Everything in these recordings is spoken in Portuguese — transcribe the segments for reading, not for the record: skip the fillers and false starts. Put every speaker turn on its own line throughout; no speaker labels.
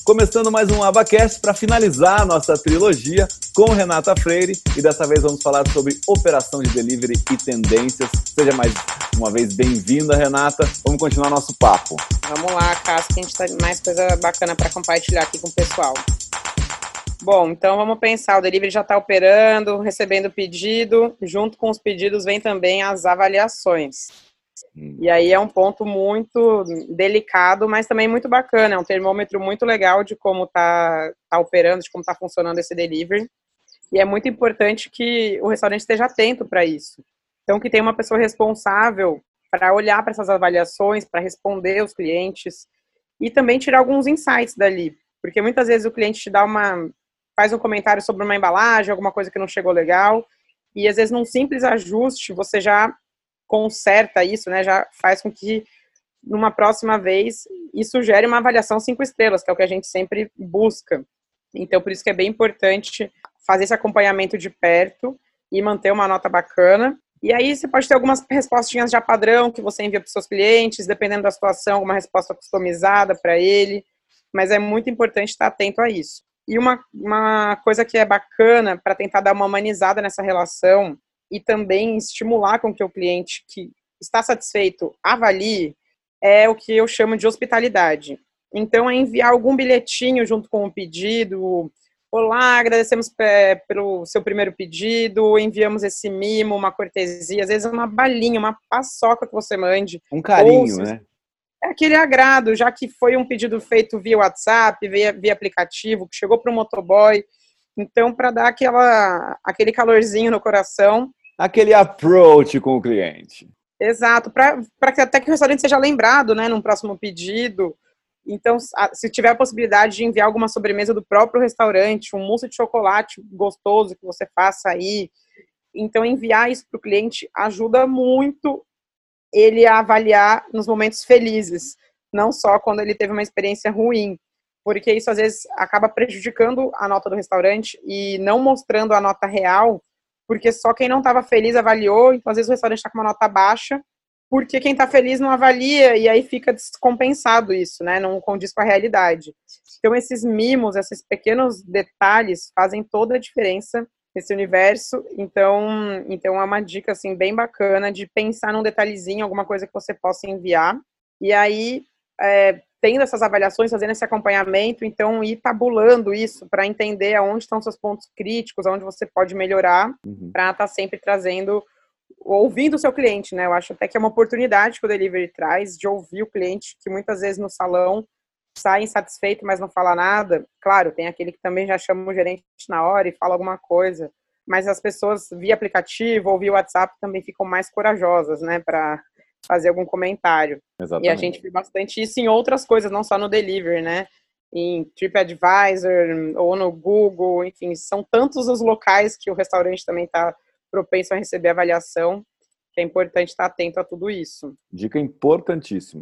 Começando mais um Abacast para finalizar a nossa trilogia com Renata Freire e dessa vez vamos falar sobre operação de delivery e tendências. Seja mais uma vez bem-vinda, Renata. Vamos continuar nosso papo.
Vamos lá, Cássio, que a gente tem mais coisa bacana para compartilhar aqui com o pessoal. Bom, então vamos pensar, o delivery já está operando, recebendo pedido, junto com os pedidos vem também as avaliações. E aí é um ponto muito delicado, mas também muito bacana, é um termômetro muito legal de como tá operando, de como está funcionando esse delivery. E é muito importante que o restaurante esteja atento para isso. Então, que tenha uma pessoa responsável para olhar para essas avaliações, para responder os clientes e também tirar alguns insights dali. Porque muitas vezes o cliente te dá faz um comentário sobre uma embalagem, alguma coisa que não chegou legal, e às vezes num simples ajuste você já conserta isso, né, já faz com que numa próxima vez isso gere uma avaliação 5 estrelas, que é o que a gente sempre busca. Então, por isso que é bem importante fazer esse acompanhamento de perto e manter uma nota bacana. E aí você pode ter algumas respostinhas já padrão que você envia para os seus clientes, dependendo da situação, uma resposta customizada para ele, mas é muito importante estar atento a isso. E uma coisa que é bacana para tentar dar uma humanizada nessa relação e também estimular com que o cliente que está satisfeito avalie é o que eu chamo de hospitalidade. Então, é enviar algum bilhetinho junto com o pedido. Olá, agradecemos pelo seu primeiro pedido, enviamos esse mimo, uma cortesia, às vezes uma balinha, uma paçoca que você mande.
Um carinho, né?
É aquele agrado, já que foi um pedido feito via WhatsApp, via aplicativo, que chegou para o motoboy. Então, para dar aquele calorzinho no coração.
Aquele approach com o cliente.
Exato, para que até que o restaurante seja lembrado, né, num próximo pedido. Então, se tiver a possibilidade de enviar alguma sobremesa do próprio restaurante, um mousse de chocolate gostoso que você faça aí, então enviar isso para o cliente ajuda muito ele a avaliar nos momentos felizes, não só quando ele teve uma experiência ruim, porque isso às vezes acaba prejudicando a nota do restaurante e não mostrando a nota real, porque só quem não estava feliz avaliou, então às vezes o restaurante está com uma nota baixa, porque quem está feliz não avalia, e aí fica descompensado isso, né? Não condiz com a realidade. Então esses mimos, esses pequenos detalhes fazem toda a diferença nesse universo, então é uma dica assim bem bacana de pensar num detalhezinho, alguma coisa que você possa enviar, e aí tendo essas avaliações, fazendo esse acompanhamento, então ir tabulando isso para entender aonde estão seus pontos críticos, aonde você pode melhorar, para estar sempre trazendo, ouvindo o seu cliente, né? Eu acho até que é uma oportunidade que o delivery traz de ouvir o cliente, que muitas vezes no salão sai insatisfeito, mas não fala nada. Claro, tem aquele que também já chama o gerente na hora e fala alguma coisa, mas as pessoas via aplicativo ou via WhatsApp também ficam mais corajosas, né, para fazer algum comentário.
Exatamente.
E a gente vê bastante isso em outras coisas, não só no delivery, né, em TripAdvisor ou no Google, enfim, são tantos os locais que o restaurante também está propenso a receber avaliação, que é importante estar atento a tudo isso.
Dica importantíssima.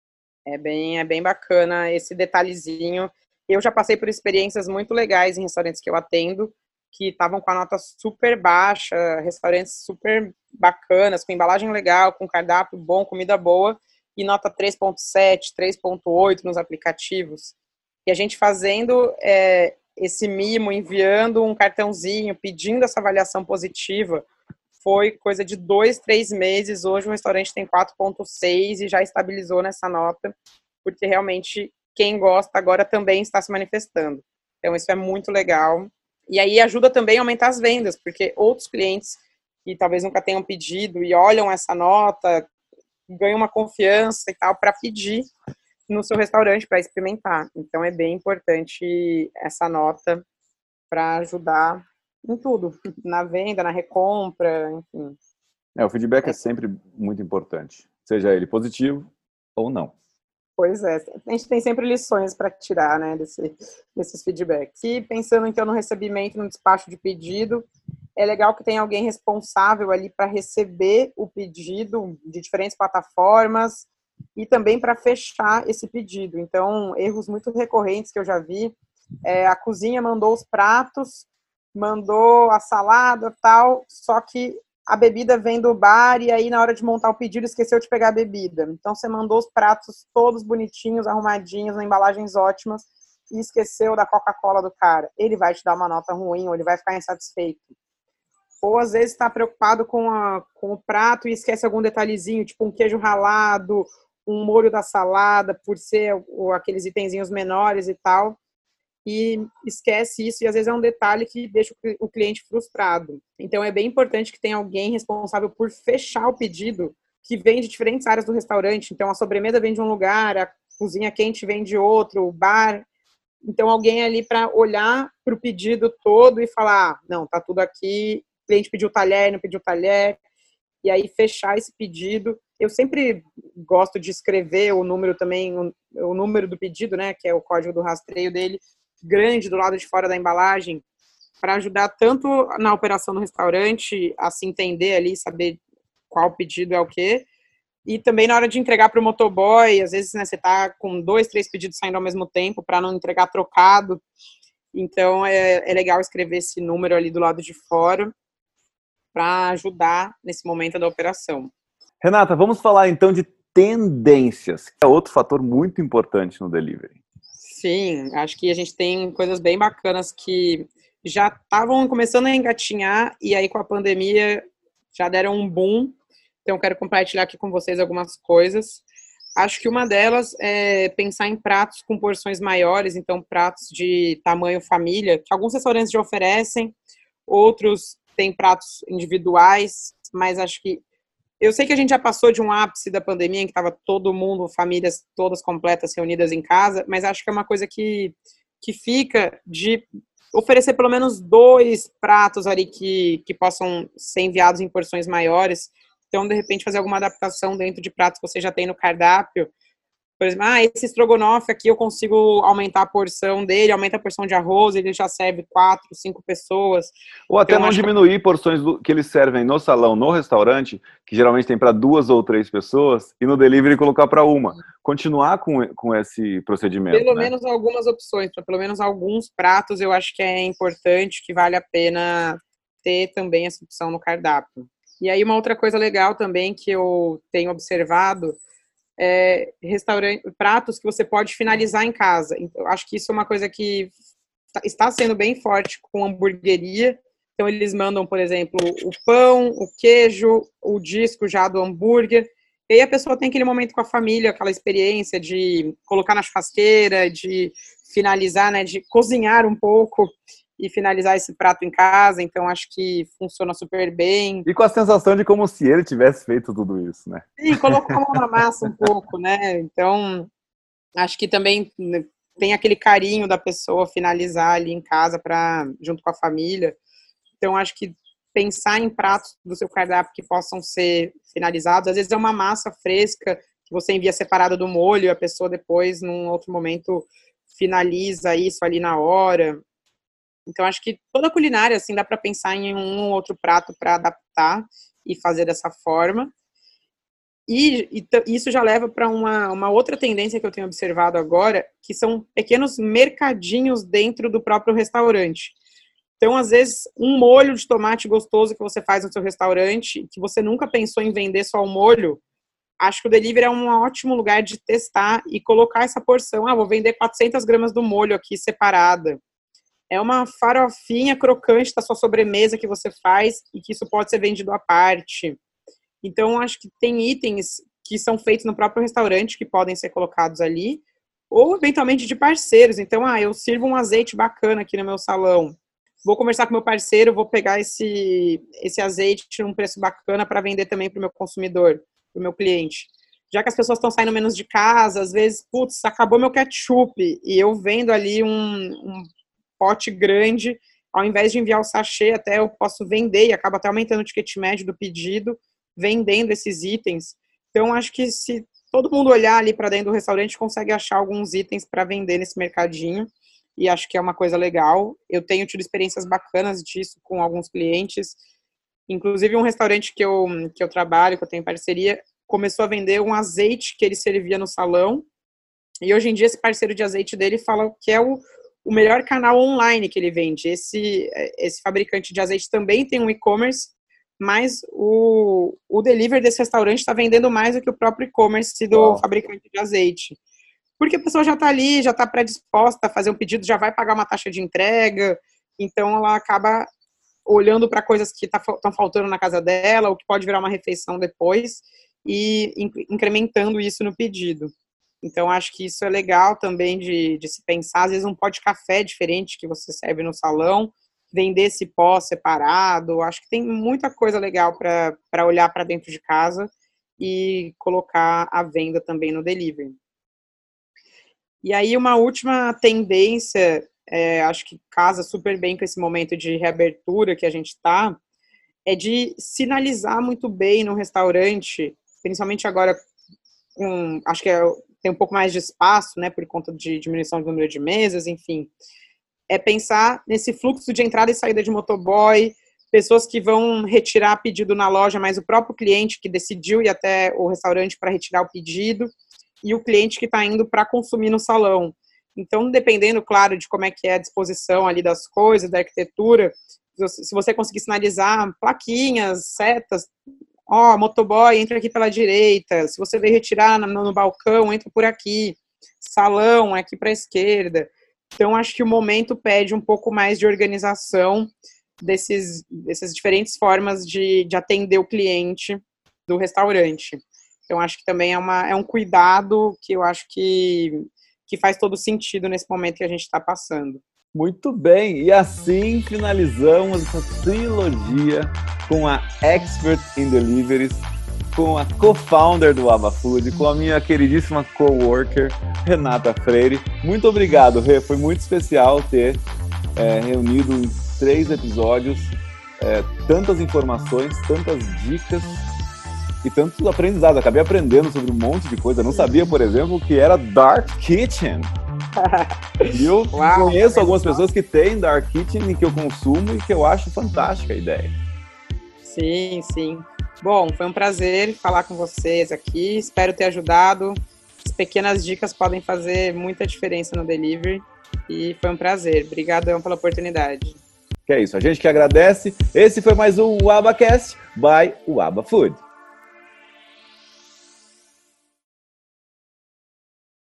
É bem bacana esse detalhezinho. Eu já passei por experiências muito legais em restaurantes que eu atendo, que estavam com a nota super baixa, restaurantes super bacanas, com embalagem legal, com cardápio bom, comida boa, e nota 3.7, 3.8 nos aplicativos. E a gente fazendo esse mimo, enviando um cartãozinho, pedindo essa avaliação positiva, foi coisa de 2, 3 meses. Hoje o restaurante tem 4.6 e já estabilizou nessa nota, porque realmente quem gosta agora também está se manifestando. Então isso é muito legal. E aí ajuda também a aumentar as vendas, porque outros clientes que talvez nunca tenham pedido e olham essa nota, ganham uma confiança e tal para pedir no seu restaurante, para experimentar. Então é bem importante essa nota para ajudar em tudo, na venda, na recompra, enfim.
O feedback é sempre muito importante, seja ele positivo ou não.
Pois é, a gente tem sempre lições para tirar, né, desses feedbacks. E pensando então no recebimento, no despacho de pedido, é legal que tenha alguém responsável ali para receber o pedido de diferentes plataformas e também para fechar esse pedido. Então, erros muito recorrentes que eu já vi, a cozinha mandou os pratos, mandou a salada, tal, só que a bebida vem do bar e aí na hora de montar o pedido esqueceu de pegar a bebida. Então você mandou os pratos todos bonitinhos, arrumadinhos, em embalagens ótimas, e esqueceu da Coca-Cola do cara, ele vai te dar uma nota ruim ou ele vai ficar insatisfeito. Ou às vezes está preocupado com o prato e esquece algum detalhezinho, tipo um queijo ralado, um molho da salada, por ser aqueles itenzinhos menores e tal, e esquece isso, e às vezes é um detalhe que deixa o cliente frustrado. Então é bem importante que tenha alguém responsável por fechar o pedido, que vem de diferentes áreas do restaurante. Então a sobremesa vem de um lugar, a cozinha quente vem de outro, o bar. Então alguém ali para olhar para o pedido todo e falar, não, tá tudo aqui, o cliente pediu talher, não pediu talher, e aí fechar esse pedido. Eu sempre gosto de escrever o número também, o número do pedido, né, que é o código do rastreio dele, grande do lado de fora da embalagem, para ajudar tanto na operação do restaurante a se entender ali, saber qual pedido é o quê, e também na hora de entregar para o motoboy, às vezes, né, você tá com 2, 3 pedidos saindo ao mesmo tempo para não entregar trocado. Então é legal escrever esse número ali do lado de fora para ajudar nesse momento da operação.
Renata, vamos falar então de tendências, que é outro fator muito importante no delivery.
Sim, acho que a gente tem coisas bem bacanas que já estavam começando a engatinhar e aí com a pandemia já deram um boom. Então quero compartilhar aqui com vocês algumas coisas. Acho que uma delas é pensar em pratos com porções maiores, então pratos de tamanho família, que alguns restaurantes já oferecem, outros têm pratos individuais, mas acho que eu sei que a gente já passou de um ápice da pandemia, em que estava todo mundo, famílias todas completas reunidas em casa, mas acho que é uma coisa que fica de oferecer pelo menos 2 pratos ali que possam ser enviados em porções maiores. Então, de repente, fazer alguma adaptação dentro de pratos que você já tem no cardápio. Por exemplo, esse estrogonofe aqui eu consigo aumentar a porção dele, aumenta a porção de arroz, ele já serve 4, 5 pessoas.
Ou até
então,
não diminuir porções que eles servem no salão, no restaurante, que geralmente tem para 2 ou 3 pessoas, e no delivery colocar para uma. Continuar com esse procedimento.
Pelo menos algumas opções, para pelo menos alguns pratos, eu acho que é importante, que vale a pena ter também essa opção no cardápio. E aí uma outra coisa legal também que eu tenho observado pratos que você pode finalizar em casa. Então, acho que isso é uma coisa que está sendo bem forte com hamburgueria. Então, eles mandam, por exemplo, o pão, o queijo, o disco já do hambúrguer. E aí a pessoa tem aquele momento com a família, aquela experiência de colocar na churrasqueira, de finalizar, né, de cozinhar um pouco e finalizar esse prato em casa. Então, acho que funciona super bem.
E com a sensação de como se ele tivesse feito tudo isso, né?
Sim, colocou a mão na massa um pouco, né? Então, acho que também tem aquele carinho da pessoa finalizar ali em casa junto com a família. Então, acho que pensar em pratos do seu cardápio que possam ser finalizados, às vezes é uma massa fresca que você envia separada do molho e a pessoa depois, num outro momento, finaliza isso ali na hora. Então, acho que toda culinária, assim, dá para pensar em um ou outro prato para adaptar e fazer dessa forma. E isso já leva para uma outra tendência que eu tenho observado agora, que são pequenos mercadinhos dentro do próprio restaurante. Então, às vezes, um molho de tomate gostoso que você faz no seu restaurante, que você nunca pensou em vender só o molho, acho que o delivery é um ótimo lugar de testar e colocar essa porção. Vou vender 400 gramas do molho aqui separada. É uma farofinha crocante da sua sobremesa que você faz e que isso pode ser vendido à parte. Então, acho que tem itens que são feitos no próprio restaurante que podem ser colocados ali, ou eventualmente de parceiros. Então, eu sirvo um azeite bacana aqui no meu salão. Vou conversar com meu parceiro, vou pegar esse azeite num preço bacana para vender também para o meu consumidor, para o meu cliente. Já que as pessoas estão saindo menos de casa, às vezes, acabou meu ketchup, e eu vendo ali um pote grande, ao invés de enviar o sachê, até eu posso vender, e acaba até aumentando o ticket médio do pedido, vendendo esses itens. Então, acho que se todo mundo olhar ali para dentro do restaurante, consegue achar alguns itens para vender nesse mercadinho, e acho que é uma coisa legal. Eu tenho tido experiências bacanas disso com alguns clientes, inclusive um restaurante que eu trabalho, que eu tenho parceria, começou a vender um azeite que ele servia no salão, e hoje em dia esse parceiro de azeite dele fala que é o melhor canal online que ele vende. Esse fabricante de azeite também tem um e-commerce, mas o delivery desse restaurante está vendendo mais do que o próprio e-commerce do fabricante de azeite. porque a pessoa já está ali, já está predisposta a fazer um pedido, já vai pagar uma taxa de entrega, então ela acaba olhando para coisas que estão faltando na casa dela, ou que pode virar uma refeição depois, e incrementando isso no pedido. Então, acho que isso é legal também de se pensar, às vezes um pó de café diferente que você serve no salão, vender esse pó separado, acho que tem muita coisa legal para olhar para dentro de casa e colocar à venda também no delivery. E aí, uma última tendência, acho que casa super bem com esse momento de reabertura que a gente está, é de sinalizar muito bem no restaurante, principalmente agora, acho que tem um pouco mais de espaço, né, por conta de diminuição do número de mesas, enfim, é pensar nesse fluxo de entrada e saída de motoboy, pessoas que vão retirar pedido na loja, mas o próprio cliente que decidiu ir até o restaurante para retirar o pedido, e o cliente que está indo para consumir no salão. Então, dependendo, claro, de como é que é a disposição ali das coisas, da arquitetura, se você conseguir sinalizar plaquinhas, setas, motoboy, entra aqui pela direita, se você veio retirar no balcão, entra por aqui, salão, é aqui para a esquerda. Então, acho que o momento pede um pouco mais de organização dessas diferentes formas de atender o cliente do restaurante. Então, acho que também é um cuidado que eu acho que faz todo sentido nesse momento que a gente está passando.
Muito bem, e assim finalizamos essa trilogia com a Expert in Deliveries, com a co-founder do Aba Food, com a minha queridíssima coworker, Renata Freire. Muito obrigado, Rê, foi muito especial ter reunido em 3 episódios tantas informações, tantas dicas e tantos aprendizados. Acabei aprendendo sobre um monte de coisa. Eu não sabia, por exemplo, que era Dark Kitchen. E eu conheço algumas pessoas que têm Dark Kitchen e que eu consumo e que eu acho fantástica a ideia.
Sim, sim. Bom, foi um prazer falar com vocês aqui. Espero ter ajudado. As pequenas dicas podem fazer muita diferença no delivery. E foi um prazer. Obrigadão pela oportunidade.
Que é isso. A gente que agradece. Esse foi mais um Abacast by Aba Food.